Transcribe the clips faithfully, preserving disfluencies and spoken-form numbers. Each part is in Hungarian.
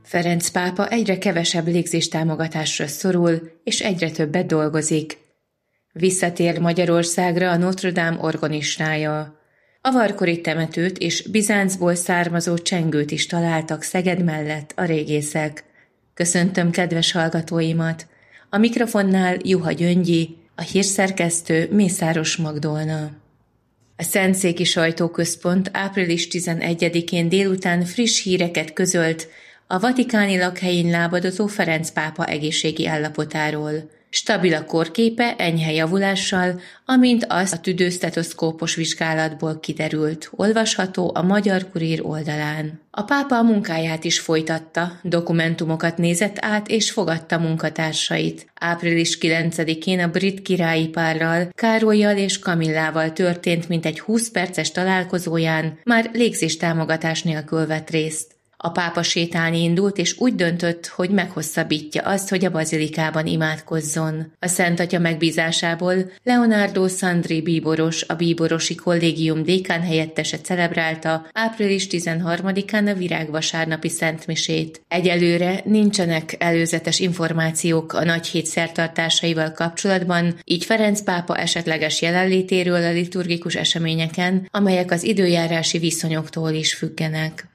Ferenc pápa egyre kevesebb légzéstámogatásra szorul, és egyre többet dolgozik. Visszatér Magyarországra a Notre Dame organistája. Avarkori temetőt és Bizáncból származó csengőt is találtak Szeged mellett a régészek. Köszöntöm kedves hallgatóimat! A mikrofonnál Juha Gyöngyi, a hírszerkesztő Mészáros Magdolna. A Szentszéki Sajtóközpont április tizenegyedikén délután friss híreket közölt a vatikáni lakhelyén lábadozó Ferenc pápa egészségi állapotáról. Stabil a kórképe, enyhe javulással, amint az a tüdősztetoszkópos vizsgálatból kiderült, olvasható a Magyar Kurír oldalán. A pápa a munkáját is folytatta, dokumentumokat nézett át és fogadta munkatársait. április kilencedikén a brit királyi párral, Károllyal és Kamillával történt mintegy húsz perces találkozóján, már légzéstámogatás nélkül vett részt. A pápa sétálni indult, és úgy döntött, hogy meghosszabbítja azt, hogy a bazilikában imádkozzon. A Szent Atya megbízásából Leonardo Sandri bíboros, a bíborosi kollégium dékán helyettese celebrálta április tizenharmadikán a virágvasárnapi szentmisét. Egyelőre nincsenek előzetes információk a nagyhét szertartásaival kapcsolatban, így Ferenc pápa esetleges jelenlétéről a liturgikus eseményeken, amelyek az időjárási viszonyoktól is függenek.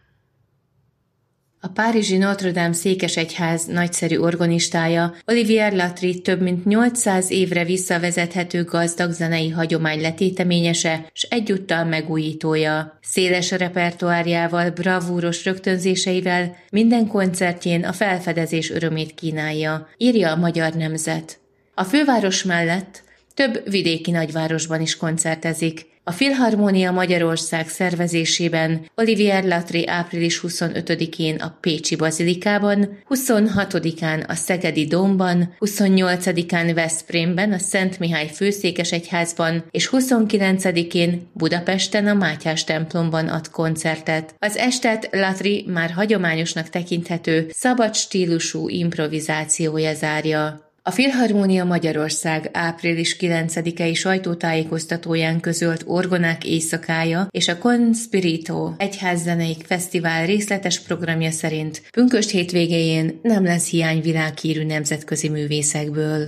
A párizsi Notre Dame székesegyház nagyszerű organistája, Olivier Latry több mint nyolcszáz évre visszavezethető gazdag zenei hagyomány letéteményese, s egyúttal megújítója. Széles repertoárjával, bravúros rögtönzéseivel minden koncertjén a felfedezés örömét kínálja, írja a Magyar Nemzet. A főváros mellett több vidéki nagyvárosban is koncertezik. A Filharmónia Magyarország szervezésében Olivier Latry április huszonötödikén a Pécsi Bazilikában, huszonhatodikán a Szegedi Dómban, huszonnyolcadikán Veszprémben a Szent Mihály Főszékesegyházban és huszonkilencedikén Budapesten a Mátyás templomban ad koncertet. Az estet Latry már hagyományosnak tekinthető, szabad stílusú improvizációja zárja. A Filharmónia Magyarország április kilencedikei sajtótájékoztatóján közölt Orgonák éjszakája és a Conspirito egyházzenei fesztivál részletes programja szerint pünkösd hétvégéjén nem lesz hiány világhírű nemzetközi művészekből.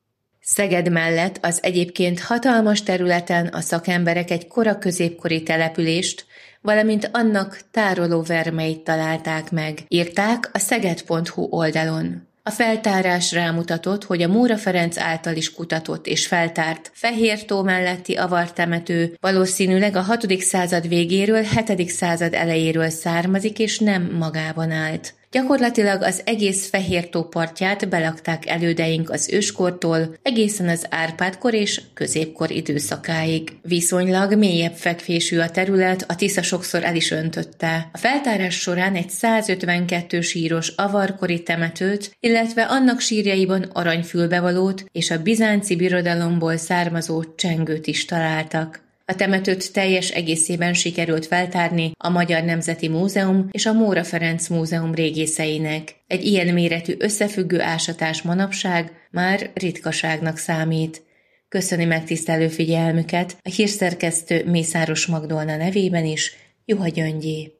Szeged mellett az egyébként hatalmas területen a szakemberek egy kora középkori települést, valamint annak tároló vermeit találták meg, írták a szeged pont hu oldalon. A feltárás rámutatott, hogy a Móra Ferenc által is kutatott és feltárt Fehértó melletti avartemető valószínűleg a hatodik század végéről, hetedik század elejéről származik és nem magában állt. Gyakorlatilag az egész Fehértó partját belakták elődeink az őskortól egészen az Árpád-kor és középkor időszakáig. Viszonylag mélyebb fekvésű a terület, a Tisza sokszor el is öntötte. A feltárás során egy százötvenkettő síros avarkori temetőt, illetve annak sírjaiban aranyfülbevalót és a bizánci birodalomból származó csengőt is találtak. A temetőt teljes egészében sikerült feltárni a Magyar Nemzeti Múzeum és a Móra Ferenc Múzeum régészeinek. Egy ilyen méretű összefüggő ásatás manapság már ritkaságnak számít. Köszöni megtisztelő figyelmüket a hírszerkesztő Mészáros Magdolna nevében is, Juha Gyöngyi.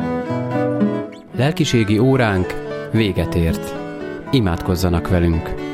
Lelkiségi óránk véget ért. Imádkozzanak velünk!